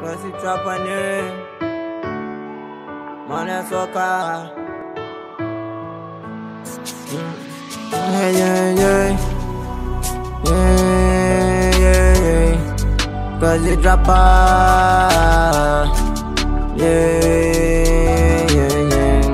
Pussy trap on you. Money soca. Yeah, yeah, yeah. Yeah, yeah, yeah. Pussy trapper. Yeah, yeah, yeah.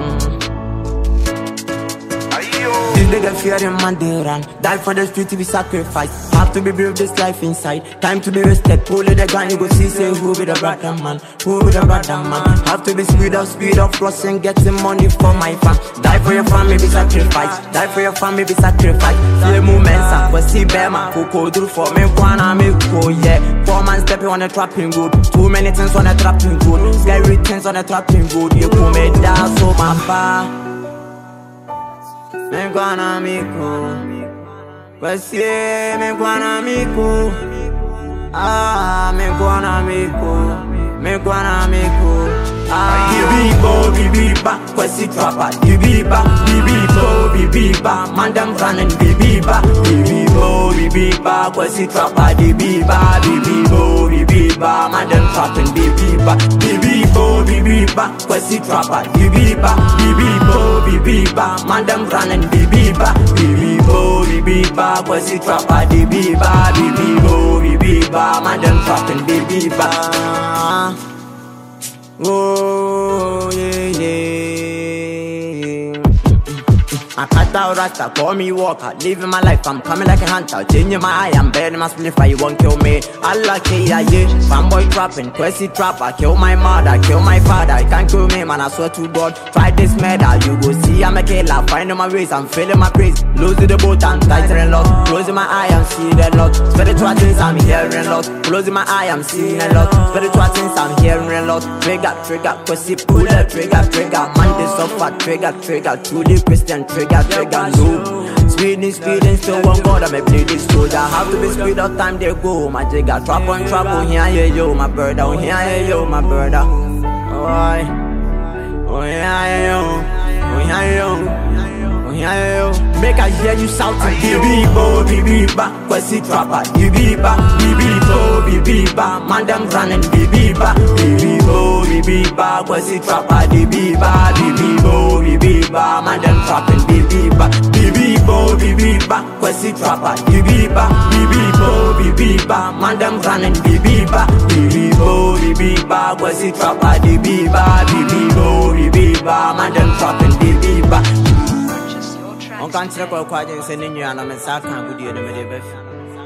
This nigga fearing man, they run. Die for the street to be sacrificed. Have to be brave, this life inside. Time to be respect. Pull the gun, you go see, say who be the brother man. Who be the brother man. Have to be speed up, crossing, getting money for my fam. Die for your family, be sacrifice. Die for your family, be sacrifice. Few moments, but see Bema. Coco do for me, wanna me go, yeah. 4 man stepping on the trapping good. Too many things on the trapping good. Scary things on the trapping good. You come me down, so my pa. Me guana miku, pues yeah, me guana miku. Ah, me guana miku, me guana miku. Ah, bibiba, kwesi trapper. Bibiba, man them running. Bibiba, kwesi trapper. Bibiba, man them trapping. Bibiba, kwesi trapper. Bibiba, man them running. Bibiba, kwesi trapper. Bibiba, man them trapping. Bibiba. Oh, yeah, yeah. I cut out rasta, call me walker. Living my life, I'm coming like a hunter. Changing my eye, I'm burning my spliff, you won't kill me. Allah, yeah, yeah. Fanboy trapping, Kwesi trapper. Kill my mother, kill my father. You can't kill me, man, I swear to God. Try this murder, you go see I'm a killer. Finding my ways, I'm feeling my praise. Losing the boat, I'm tightening lock. Closing my eye, I'm seeing a lot. Spiritual things, I'm hearing a lot. Closing my eye, I'm seeing a lot. Spiritual things, I'm hearing a lot. Trigger, Kwesi pull the trigger. Man, they suffer, trigger. Truly Christian, trigger, no. Speeding, still one God, I'm a play this soldier. Have to be speed up, time they go. My jigger, trap on, here, yo, my brother, here, yo, my brother. Oh, yeah, yo. Make I hear you shouting. Bibiba, Kwesi trapper. Bibiba, man them running. Bibiba, Kwesi trapper. Bibiba, man them trapping. Bibiba, Kwesi trapper. Bibiba, man them running. Bibiba, Kwesi trapper. Bibiba, man them trapping. Bibiba. On can't check out quite and sending you an amazing good year.